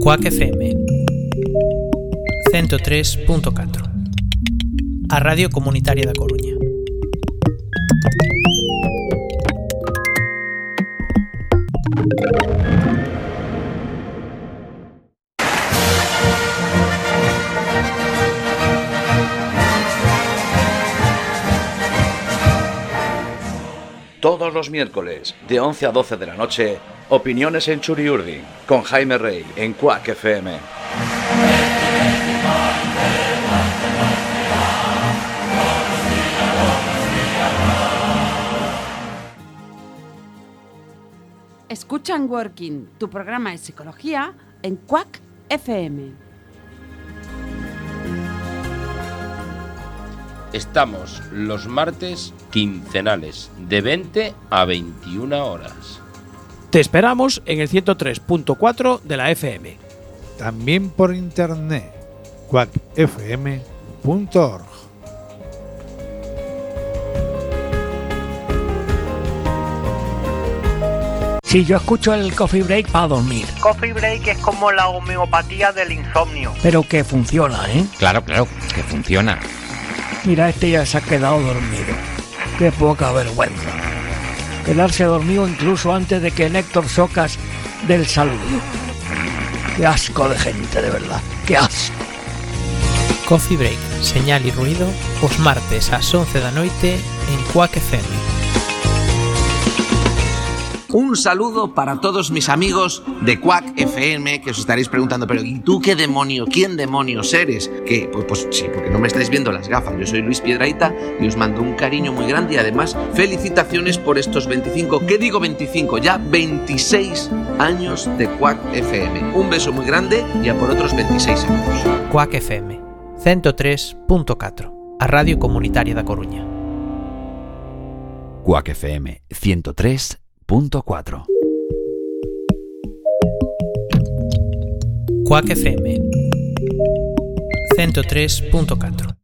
Cuac FM 103.4, a Radio Comunitaria da Coruña. Todos los miércoles, de 11 a 12 de la noche, Opiniones en Churiurdi, con Jaime Rey, en Cuac FM. Escuchan Working, tu programa de psicología, en Cuac FM. Estamos los martes quincenales, de 20 a 21 horas. Te esperamos en el 103.4 de la FM. También por internet, cuacfm.org. Sí, yo escucho el Coffee Break para dormir. Coffee Break es como la homeopatía del insomnio. Pero que funciona, ¿eh? Claro, que funciona. Mira, este ya se ha quedado dormido. Qué poca vergüenza. Quedarse dormido incluso antes de que Héctor Socas dé el saludo. Qué asco de gente, de verdad. Qué asco. Coffee Break, señal y ruido, os martes ás 11 da noite en Cuac FM. Un saludo para todos mis amigos de Cuac FM, que os estaréis preguntando, pero ¿y tú qué demonio, quién demonios eres? Que pues sí, porque no me estáis viendo las gafas. Yo soy Luis Piedrahita y os mando un cariño muy grande y además felicitaciones por estos 25, ¿qué digo 25? Ya 26 años de Cuac FM. Un beso muy grande y a por otros 26 años. Cuac FM 103.4, a Radio Comunitaria da Coruña. Cuac FM 103.4. Cuac FM 103.4.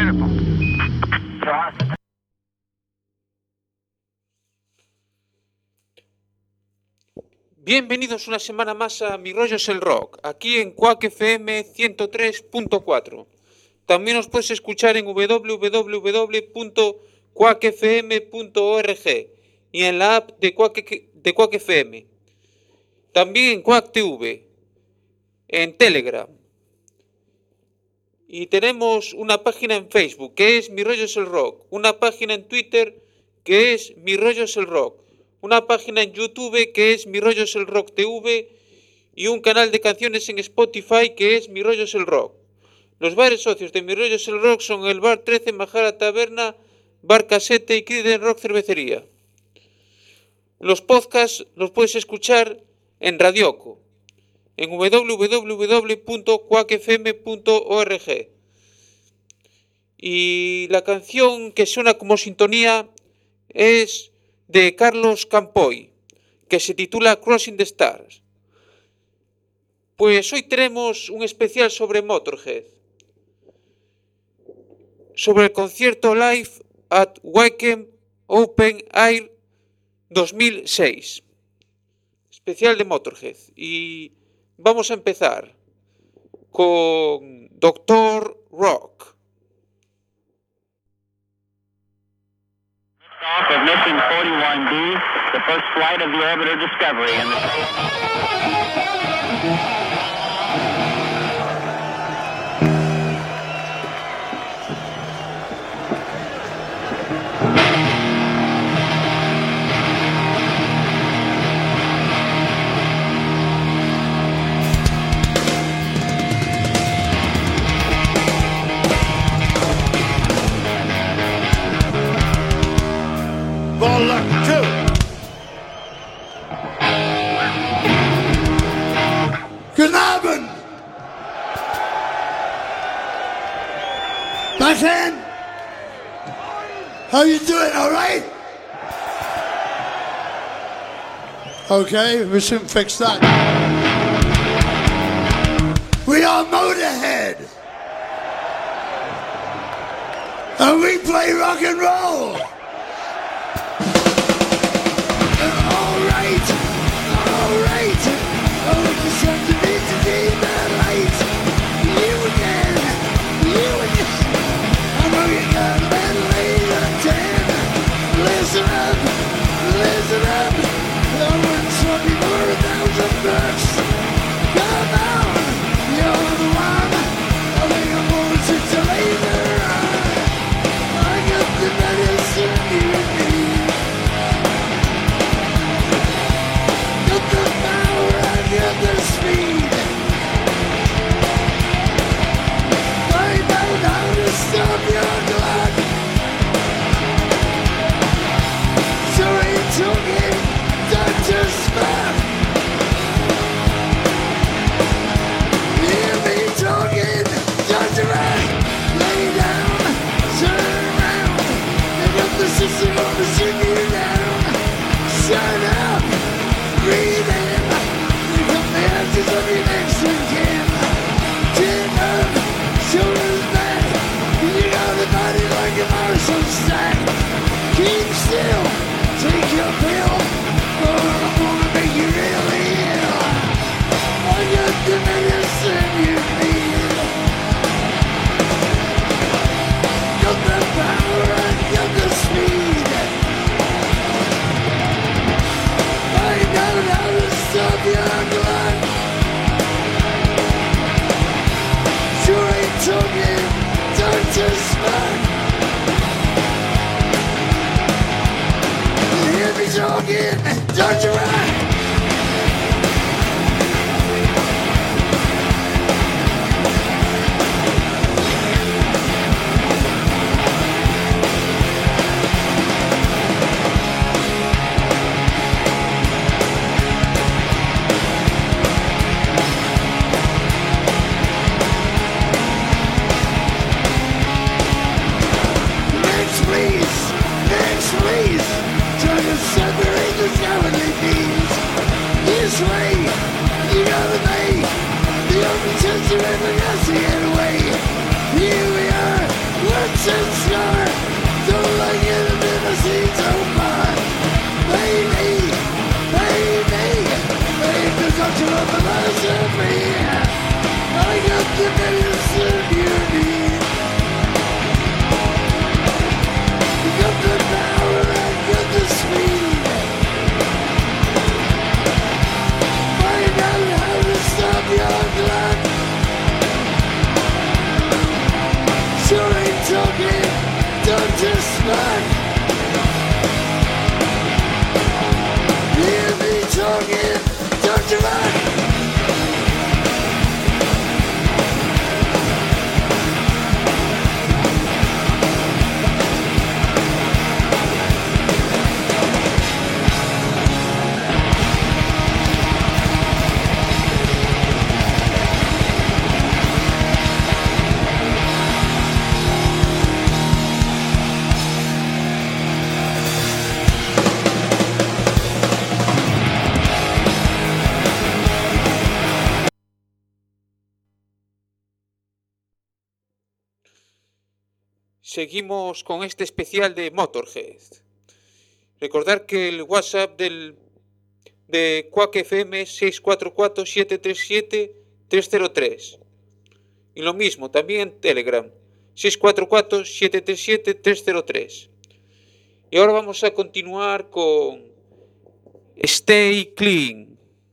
Bienvenidos una semana más a Mi Rollo es el Rock, aquí en Quack FM 103.4. También os puedes escuchar en www.quackfm.org y en la app de Quack FM. También en Quack TV, en Telegram. Y tenemos una página en Facebook que es Mi Rollo es el Rock, una página en Twitter que es Mi Rollo es el Rock, una página en YouTube que es Mi Rollo es el Rock TV y un canal de canciones en Spotify que es Mi Rollo es el Rock. Los bares socios de Mi Rollo es el Rock son el Bar 13, Majara Taberna, Bar Casete y Criden Rock Cervecería. Los podcasts los puedes escuchar en Radioco, en www.quackfm.org. Y la canción que suena como sintonía es de Carlos Campoy, que se titula Crossing the Stars. Pues hoy tenemos un especial sobre Motorhead, sobre el concierto Live at Wacken Open Air 2006, especial de Motorhead. Y vamos a empezar con Dr. Rock. Off of mission 41B, the first flight of the orbiter Discovery. Ball luck two. Good Abend. Backhand. How you doing? All right? Okay, we soon fix that. We are Motorhead. And we play rock and roll. Alright, all of the sun to be the light. You again, I know you got a bad late at 10. Listen up, I wouldn't swap you for $1,000. Come on, you're the one, I think I'm gonna sit till later on. I got the medicine you need. Get the speed. Find out how to stop your clock. So ain't talking, Dr. Spock. Hear me talking, Dr. Rock. Lay down, turn around. I got the system on the shit you down. Shut up, breathe in. Of your next again. Chin up, shoulders back. You got the body like a Marshall stack. Keep still, take your pill, or I'm gonna make you really ill. I got the medicine you need. Got the power and got the speed. Find out how to stop your clock. Talking, Dr. Spock. Hear me talking, Dr. Rock. Next please, try to separate the cowardly bees. angel of philosophy. I got the medicine you need. You got the power and got the speed. Find out how to stop your clock. Sure ain't talking, Dr. Spock. Hear me talking, Dr. Spock. Seguimos con este especial de Motorhead. Recordar que el WhatsApp de Quack FM es 644-737-303. Y lo mismo, también en Telegram, 644-737-303. Y ahora vamos a continuar con Stay Clean.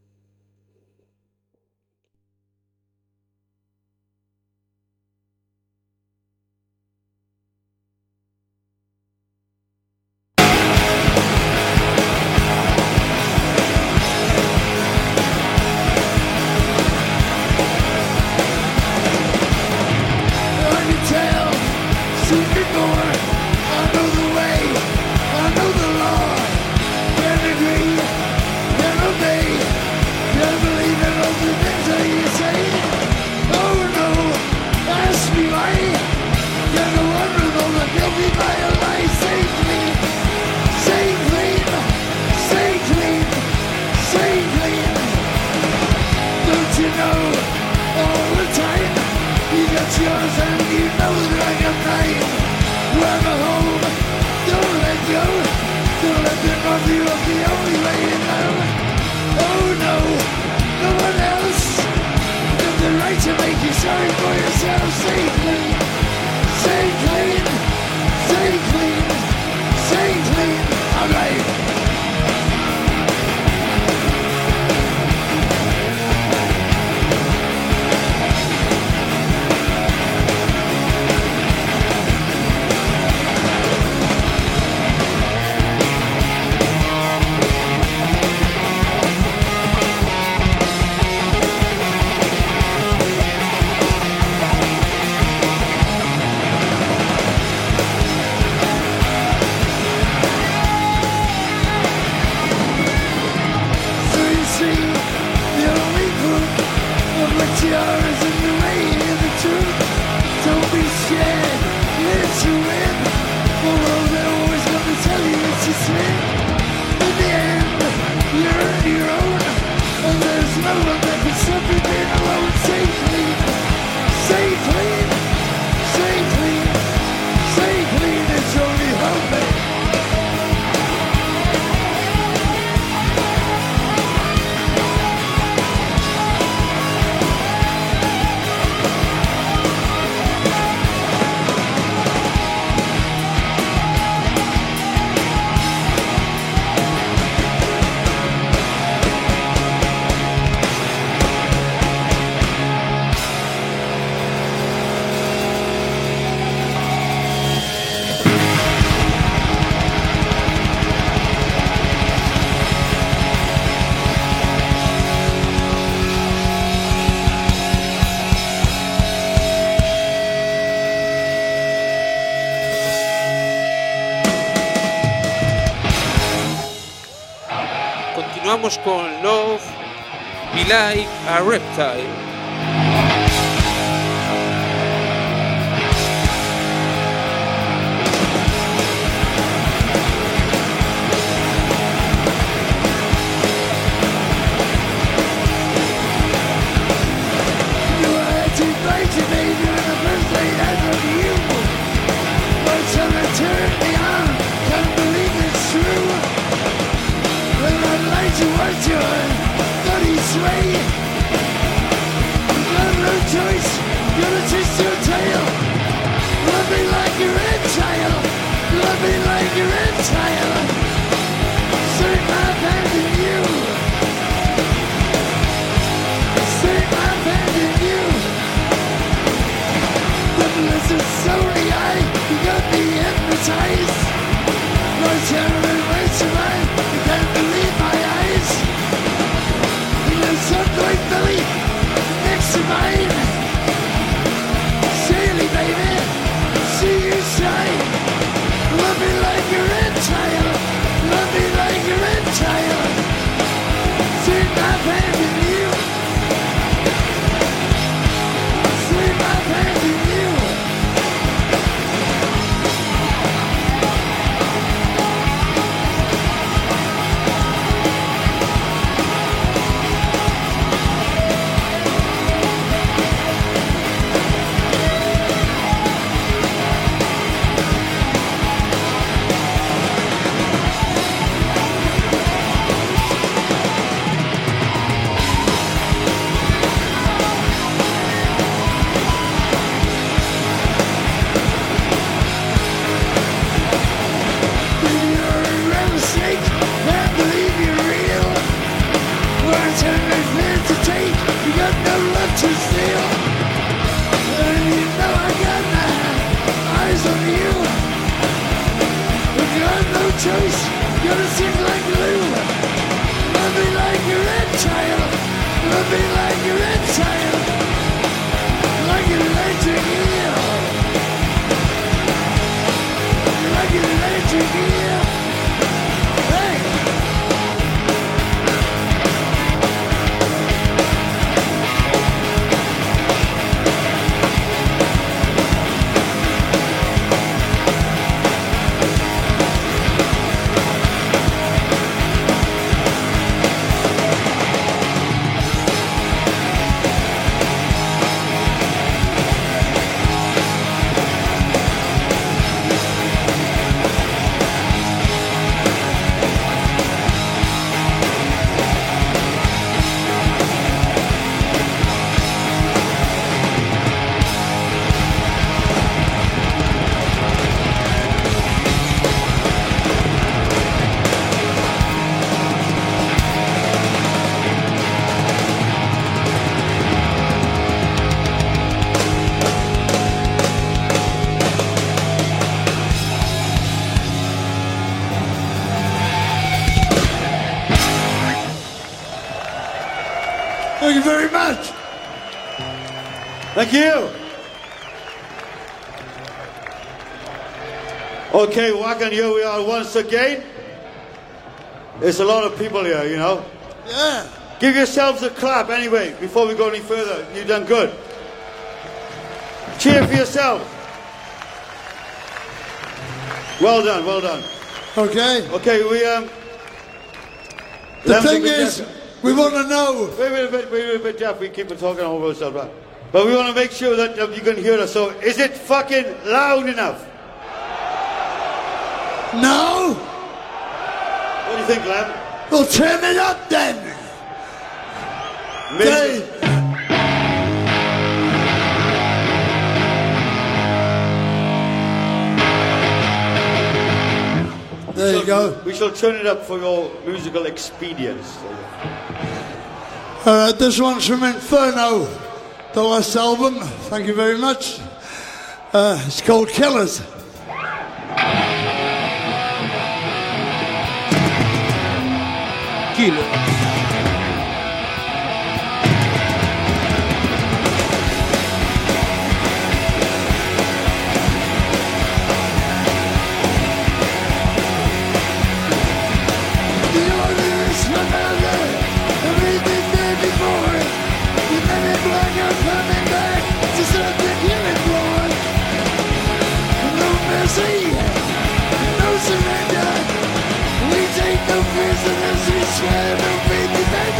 Continuamos con Love Me Like a Reptile. What you're silly sway. You've no choice, gotta twist your tail. Love me like your red child, love me like your red child. Stick my hand in you, stick my hand in you. The blizzard slowly eye, you got me hypnotized. No terror and waste of mine, you can't believe my eyes. Your sun-like belly next to mine. Silly baby, see you shine. Love me like a red child, love me like a red child. Sweet my hand in you, sweet my hand in you. Choice, gotta sing like glue. Love me like a red child, love me like a red child, like an electric eel, like an electric eel. Hey! Thank you very much. Thank you. Okay, Wacken, here we are once again. There's a lot of people here, you know. Yeah. Give yourselves a clap anyway, before we go any further. You've done good. Cheer for yourself. Well done, well done. Okay. Okay, The thing is, we want to know. Wait a bit, Jeff. We keep on talking over ourselves, right? But we want to make sure that you can hear us. So, is it fucking loud enough? No. What do you think, lad? Well, turn it up then. Maybe. There you go. We shall turn it up for your musical expedience. This one's from Inferno, the last album. Thank you very much. It's called Killers. Killers. No surrender. We take no prisoners. We swear no faith in that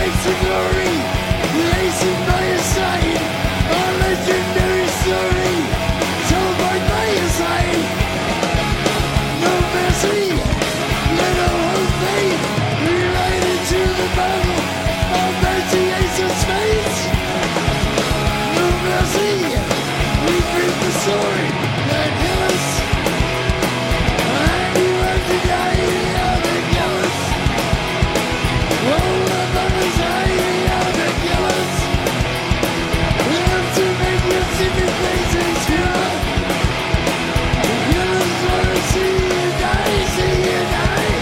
rights and glory, racing by your side, a legendary story, told by your side. No mercy, little hope made, we ride into the battle of 98 of space. No mercy, we bring the sword that kill us, and you have to die, yeah, they kill us. Roll up on his eye, yeah, they kill us. We have to make you see the faces, yeah. The killers wanna see you die, see you die.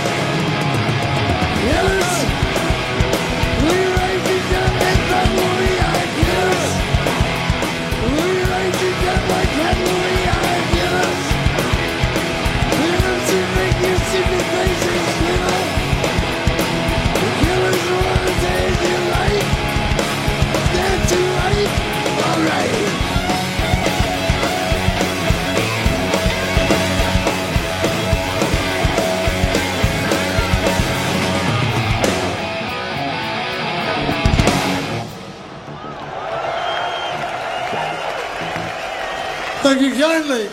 Killers, we ride you down like battle, we are killers. We ride you down like battle, we are killers. We have to make you see the faces, killer. The killers wanna take your life. Stand to right, alright. Thank you kindly.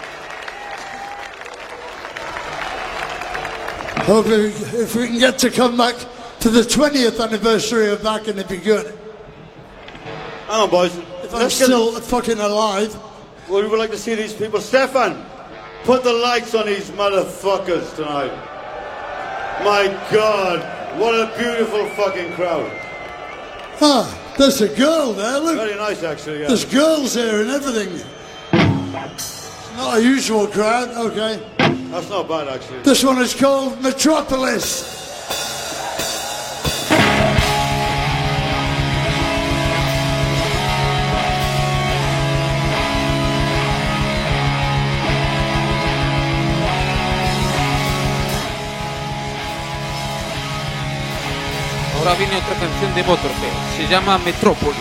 Hope if we can get to come back to the 20th anniversary of Back in the Beginning. Hang on, boys. If I'm still fucking alive. Well, we would like to see these people. Stefan, put the lights on these motherfuckers tonight. My God, what a beautiful fucking crowd. Ah, there's a girl there, look. Very nice, actually, yeah. There's girls here and everything. It's not a usual crowd, okay. That's not bad, actually. This one is called Metropolis. Ahora viene otra canción de Motorhead, se llama Metrópolis.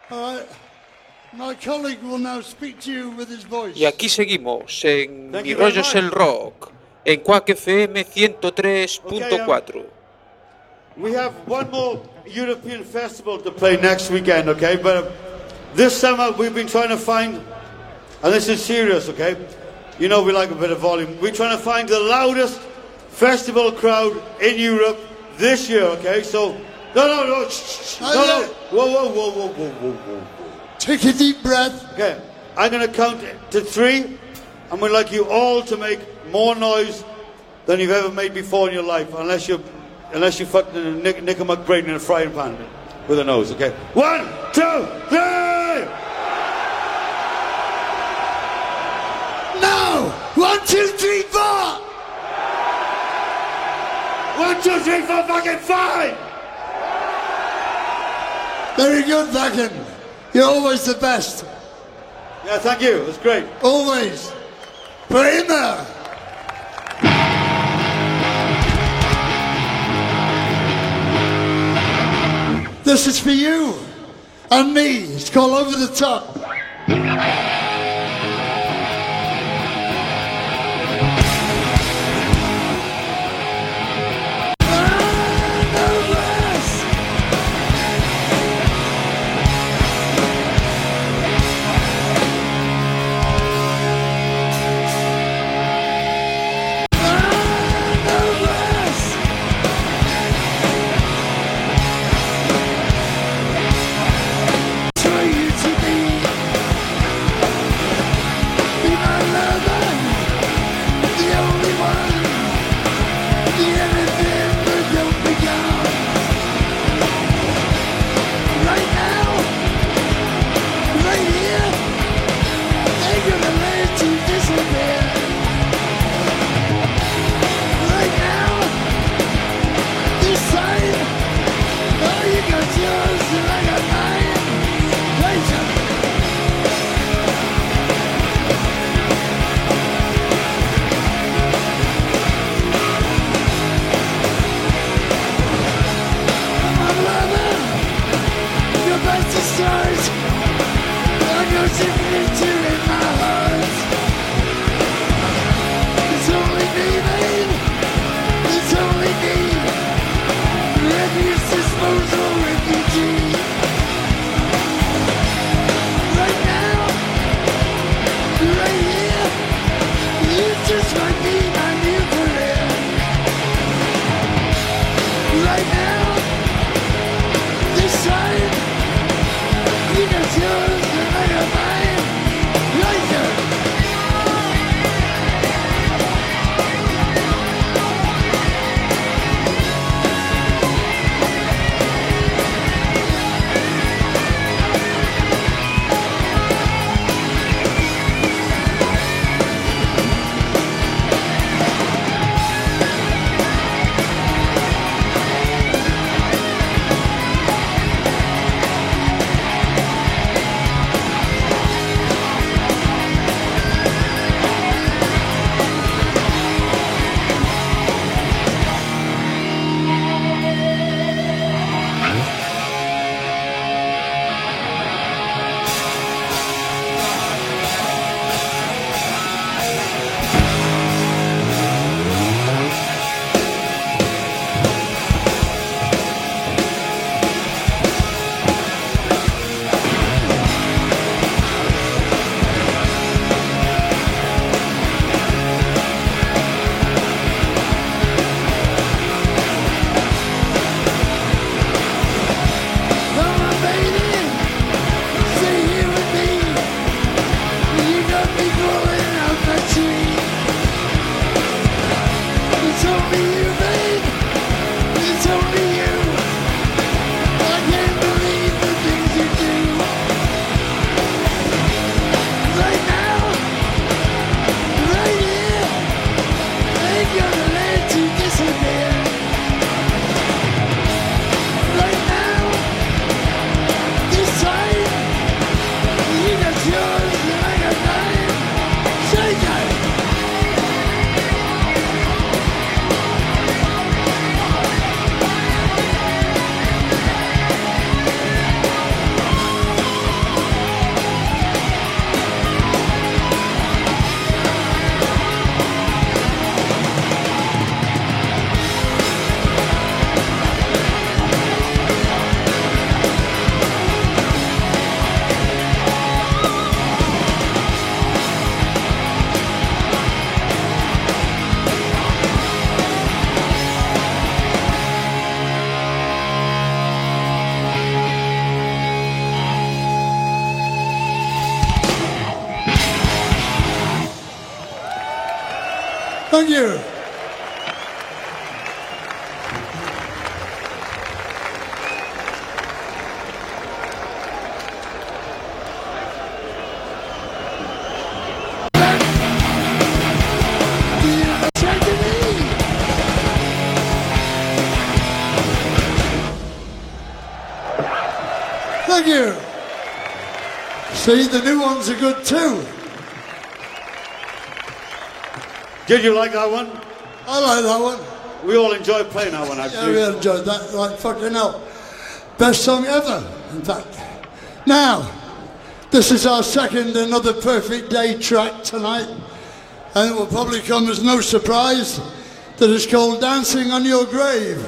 All right. My colleague will now speak to you with his voice. Y aquí seguimos en Thank Mi you very Rollo es much. el Rock, en Quack FM 103.4. We have one more European festival to play next weekend, okay? But this summer we've been trying to find, and this is serious, okay? You know we like a bit of volume. We're trying to find the loudest festival crowd in Europe this year, okay? So, no. Shh. No. Whoa. Take a deep breath. Okay, I'm going to count to 3, and we'd like you all to make more noise than you've ever made before in your life, unless you fucking nick a McBrain in a frying pan with a nose, okay? 1, 2, 3! No! 1, 2, 3, 4! 1, 2, 3, 4, fucking 5! Very good, fucking. You're always the best. Yeah, thank you. It's great. Always. Prima! This is for you and me. It's called Over the Top. Thank you. Thank you. See, the new ones are good too. Did you like that one? I like that one. We all enjoyed playing that one, actually. Yeah, we enjoyed that like fucking hell. Best song ever, in fact. Now, this is our second Another Perfect Day track tonight, and it will probably come as no surprise that it's called Dancing on Your Grave.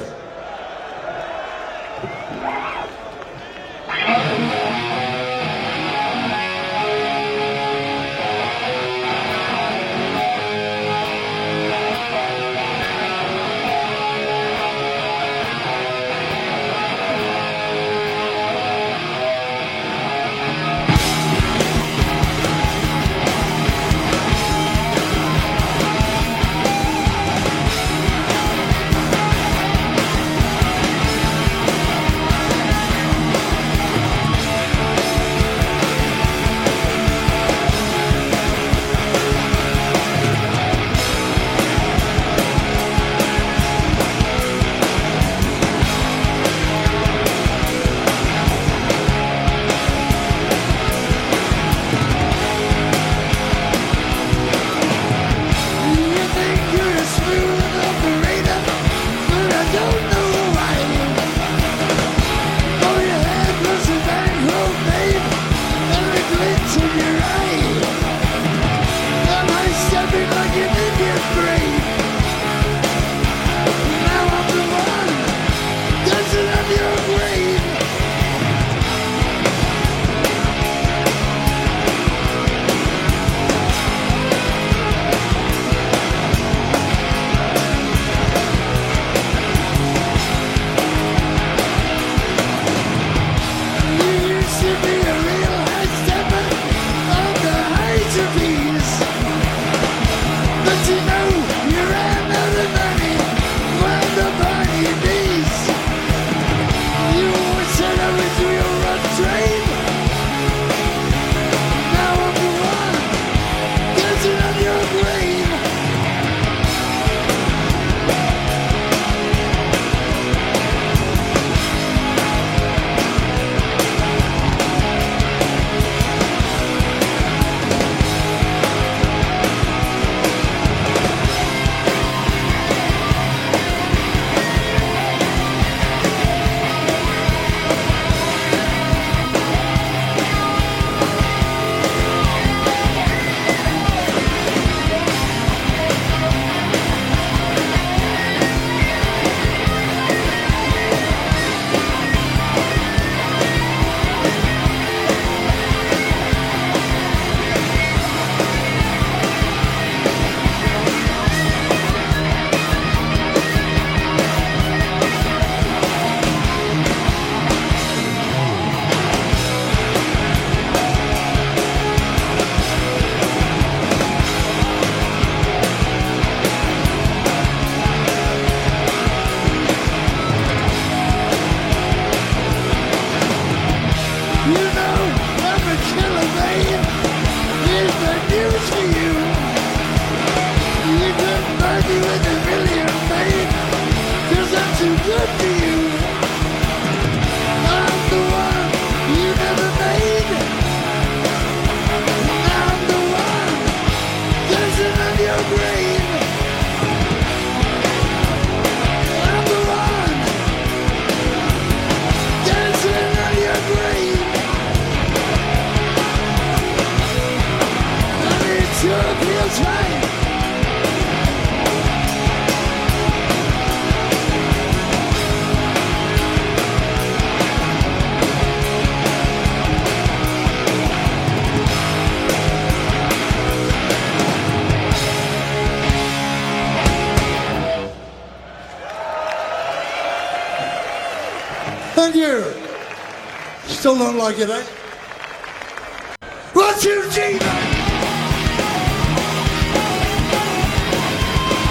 Thank you. Still don't like it, eh? What's your G?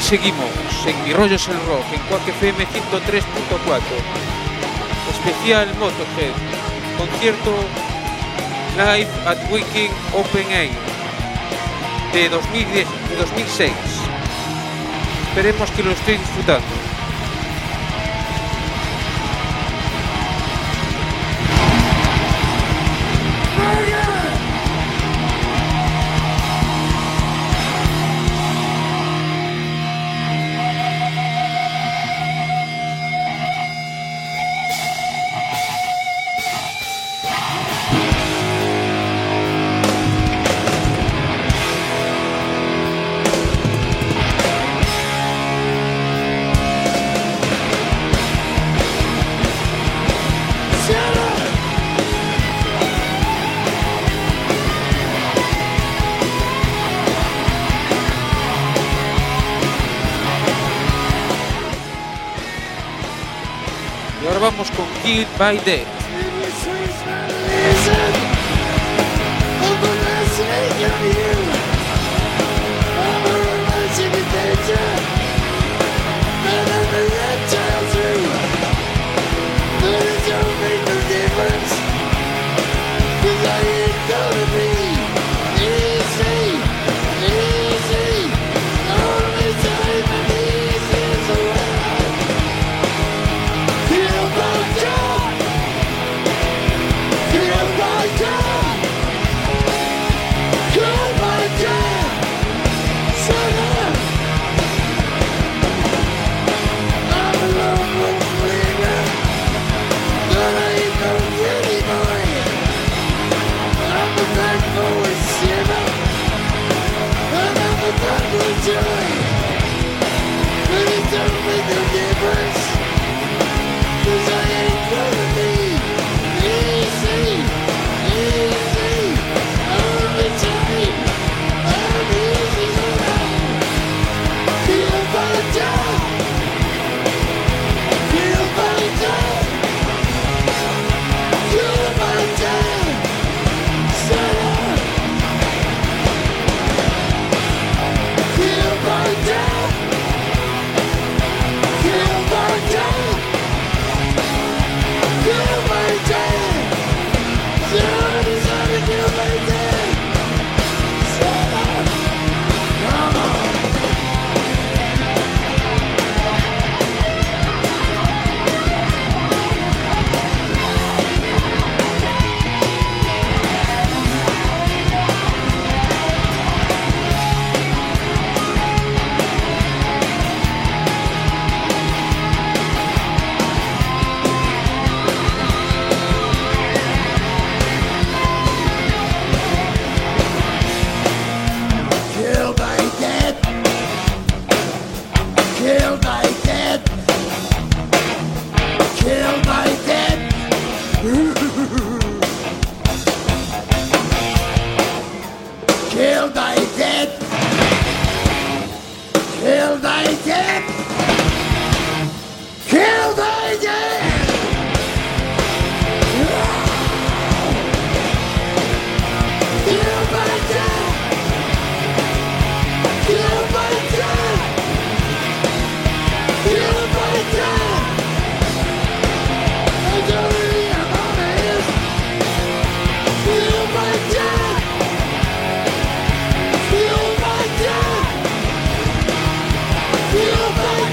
seguimos en Mi Rollo es el Rock, en Quack FM 103.4. Especial Motorhead, concierto Live at Waking Open Air de 2006. Esperemos que lo estéis disfrutando. Vamos con Killed by Death. Feel my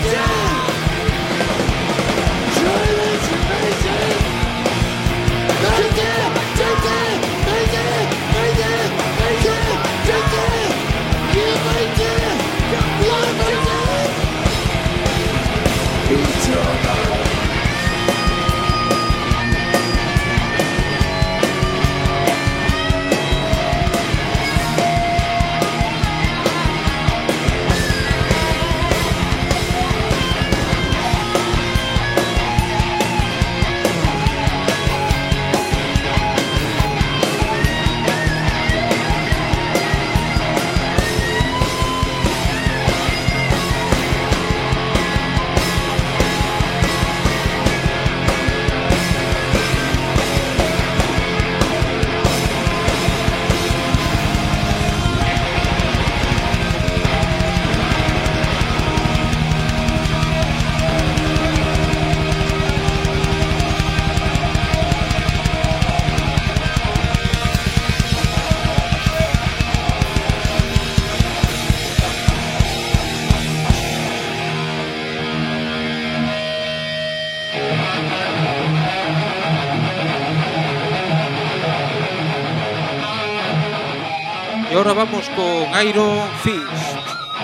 ahora vamos con Iron Fist.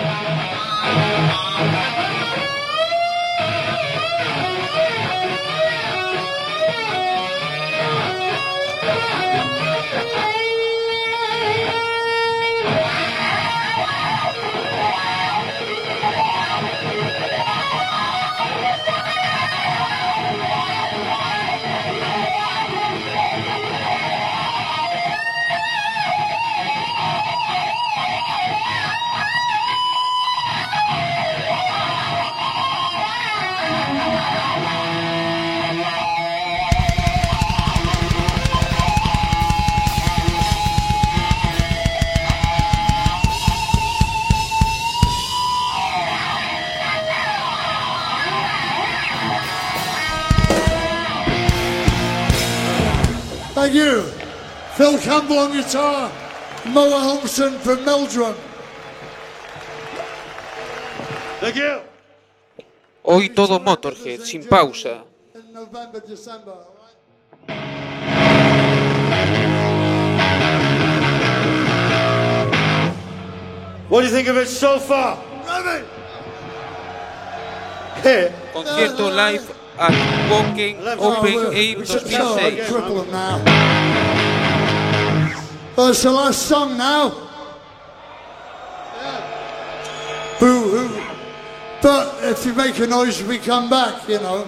Thank you. Phil Campbell on guitar, Moa Holmson from Meldrum. Thank you. Hoy todo Motorhead, sin pausa. In November, December. What do you think of it so far? Hey. Concierto live at Woking Open Air 2006. Triple them now. It's the last song now. Boo hoo. But if you make a noise, we come back, you know.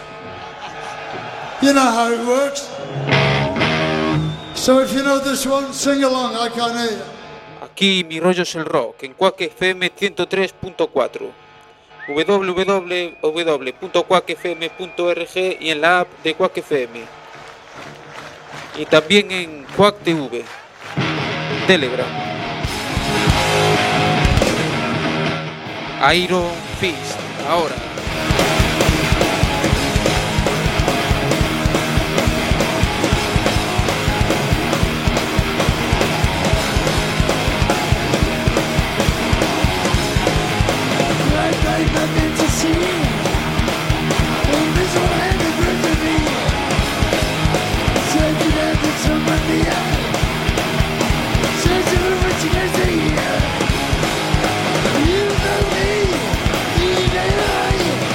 You know how it works. So if you know this one, sing along, I can't hear you. Aquí Mi Rollo es el Rock, en Quack FM 103.4, www.quackfm.org y en la app de Quack FM. Y también en Quack TV, Telegram. Iron Fist, ahora. You know me, you know I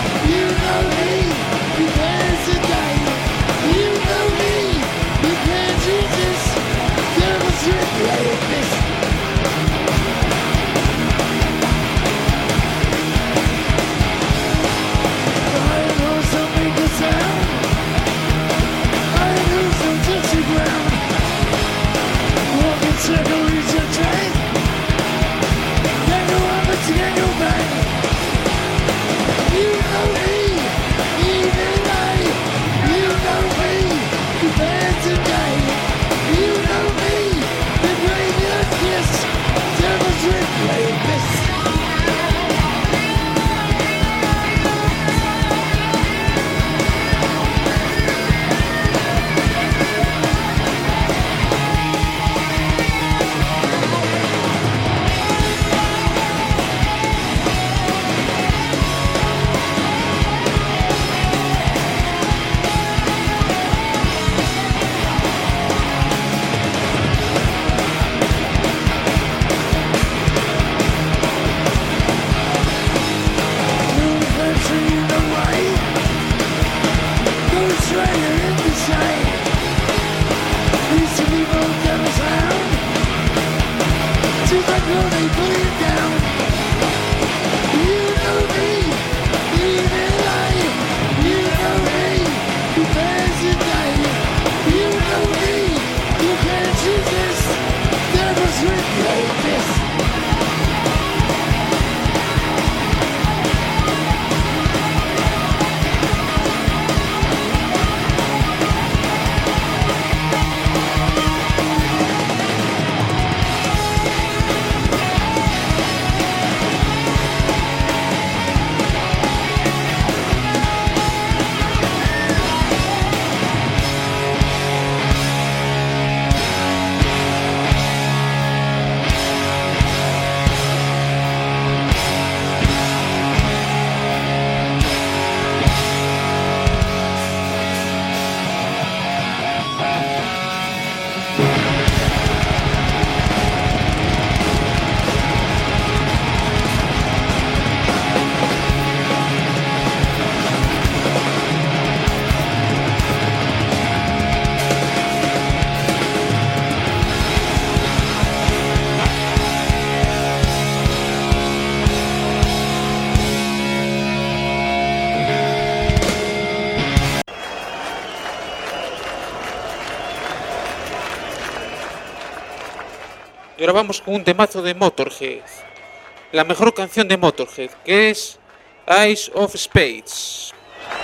ahora vamos con un temazo de Motorhead. La mejor canción de Motorhead, que es Ace of Spades.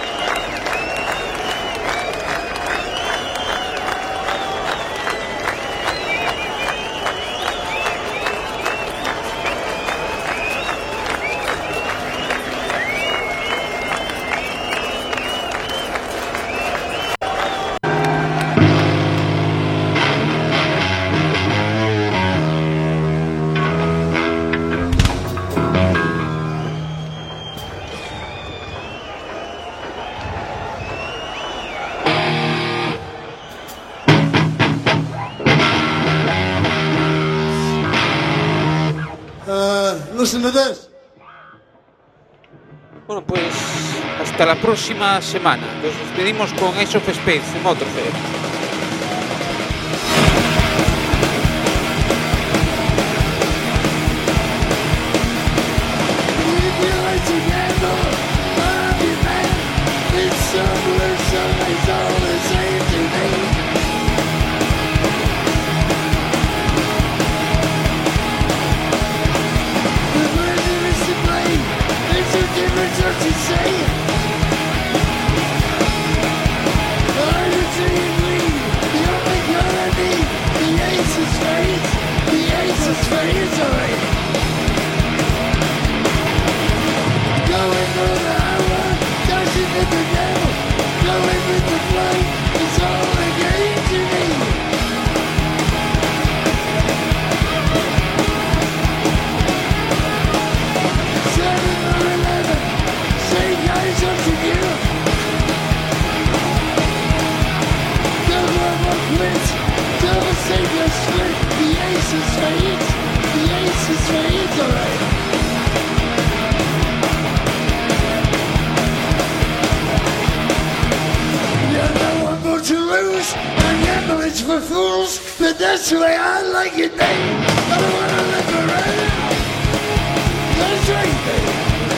Listen to this. Bueno, pues hasta la próxima semana. Nos despedimos con Ace of Spades de Motorhead. For fools, but that's the way I like it, babe. I don't wanna live around. That's right, babe.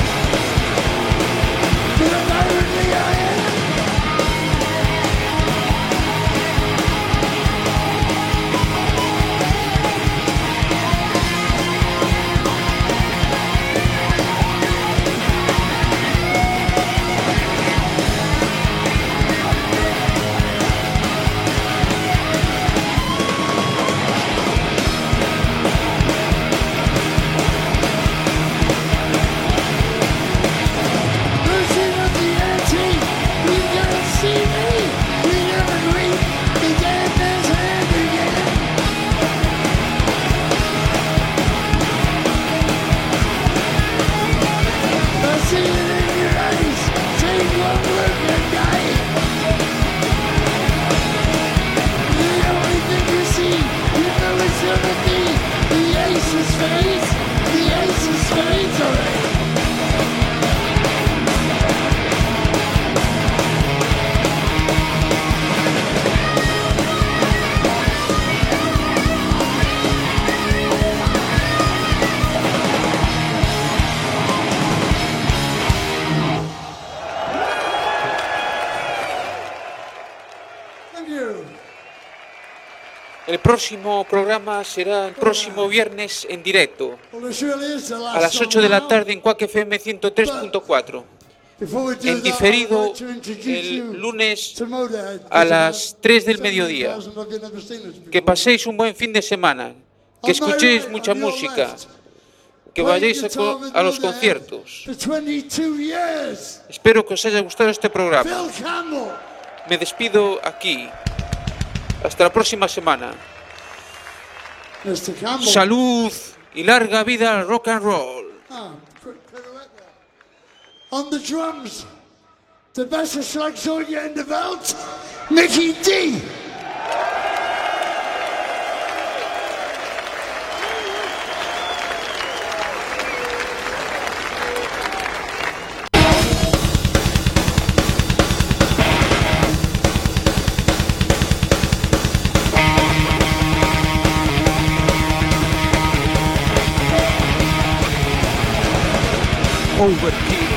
But I'm irony I am. El próximo programa será el próximo viernes en directo a las 8 de la tarde en Quack FM 103.4. En diferido el lunes a las 3 del mediodía. Que paséis un buen fin de semana, que escuchéis mucha música, que vayáis a los conciertos. Espero que os haya gustado este programa. Me despido aquí. Hasta la próxima semana. Salud y larga vida al rock and roll. On the drums, the beste Schlagzeuger in der Welt, Mickey D. Overkill.